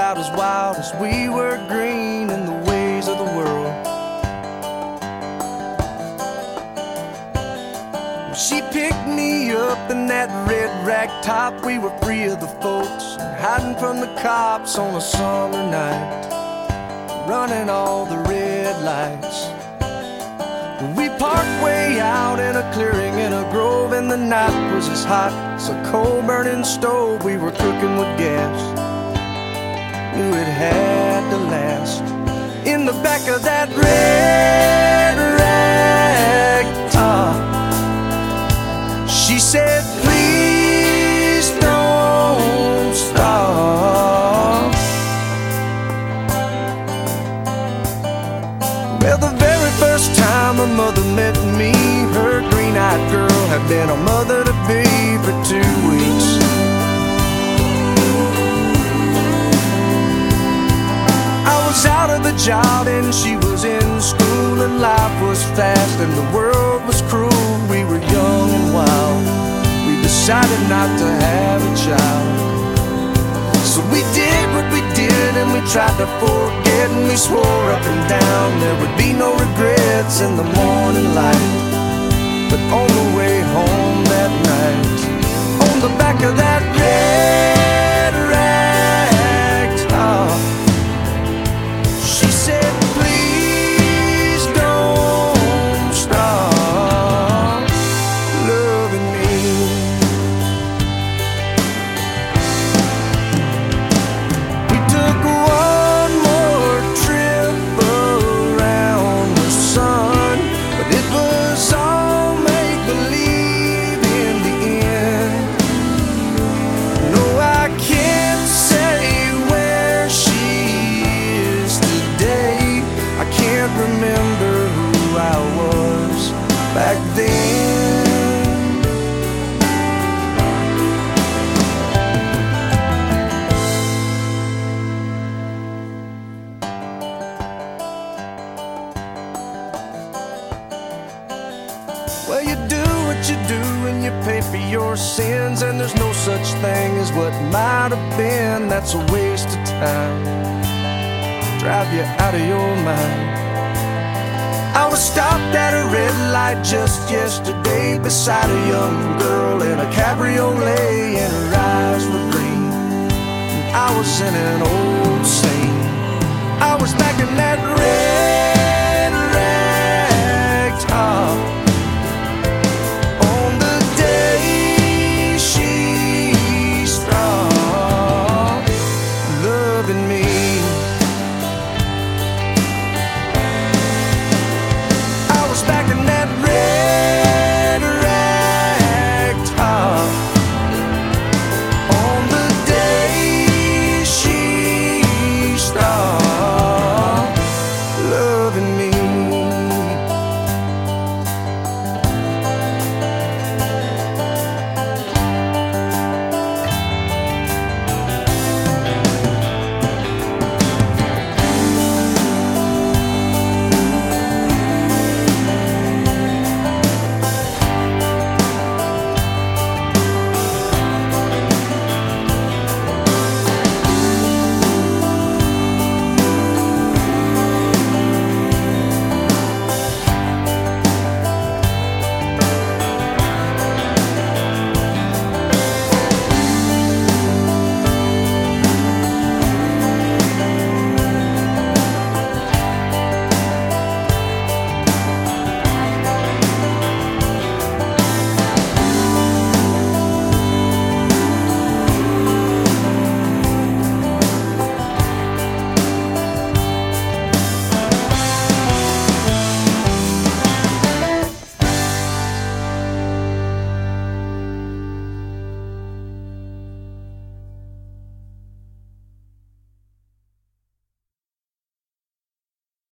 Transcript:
about as wild as we were green in the ways of the world. She picked me up in that red rag top. We were free of the folks and hiding from the cops on a summer night, running all the red lights. We parked way out in a clearing in a grove, and the night was as hot as a coal-burning stove. We were cooking with gas, knew it had to last. In the back of that red rag top, she said, please don't stop. Well, the very first time a mother met me, her green-eyed girl had been a mother to be for 2 weeks. I was out of the job and she was in school, and life was fast and the world was cruel. We were young and wild, we decided not to have a child. So we did what we did and we tried to forget, and we swore up and down there would be no regrets in the morning light. But on the way home that night, on the back of that red rag top, she said, please don't stop loving me. We took one more trip around the sun, but it was all make-believe in the end. No, I can't say where she is today. I can't remember who I was back then. Well, you do what you do and you pay for your sins, and there's no such thing as what might have been. That's a waste of time, drive you out of your mind. I was stopped at a red light just yesterday beside a young girl in a cabriolet, and her eyes were green, and I was in an old scene. I was back in that red